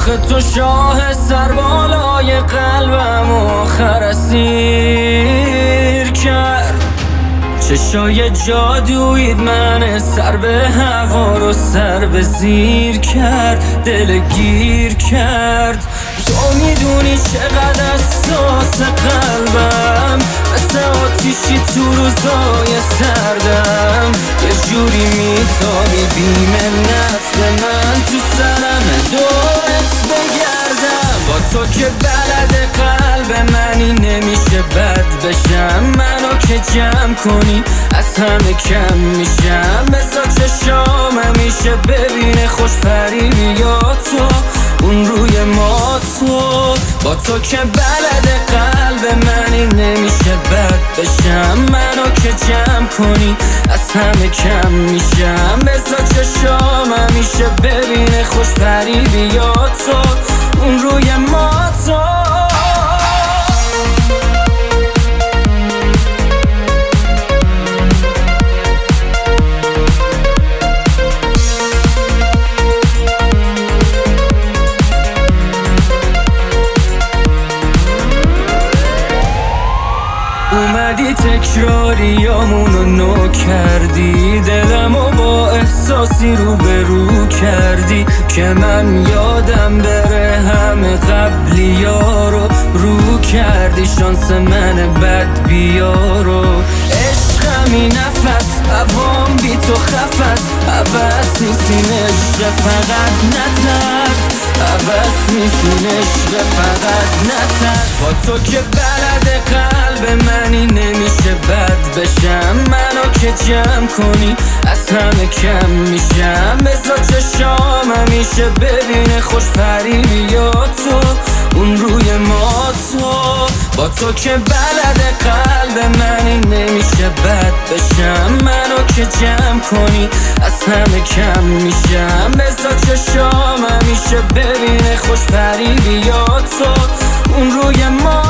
آخه تو شاه سربالای قلبم آخر اسیر کرد. چشای جادویت من سر به هوا رو سر به زیر کرد، دل گیر کرد. تو میدونی چقدر حساس قلبم، مثل آتیشی تو روزای سردم. یه جوری میتابی بی‌منت به من، تو سرم دورت بگردم. با تو که بلد قلب منی نمیشه بد بشم. منو که جمع کنی از همه کم میشم. بذار چشام همیشه ببینه خوش فریبی یا تو اون روی ما تو. با تو که بلد قلب منی نمیشه بد بشم. منو که جمع کنی از همه کم میشم. بذار چشام همیشه ببینه خوش فریبی یا تو اون روی ما تو. اومدی تکراریامونو نو کردی، دلمو با احساسی رو به رو کردی که من یادم بره همه قبلی ها رو کردی. شانس من بد بیارو عشقمی نفس هوام بی تو خفت. عوض نیستین عشق فقط نترس، عوض نیستین عشق فقط نترس. با تو که بلد قلب منی نمیشه بد بشم. منو که جمع کنی از همه کم میشم. بذار چشام همیشه ببینه خوش فریبی یا تو اون روی ما تو. با تو که بلد قلب منی نمیشه بد بشم. منو که جمع کنی از همه کم میشم. بذار چشام همیشه ببینه خوش فریبی یا تو اون روی ما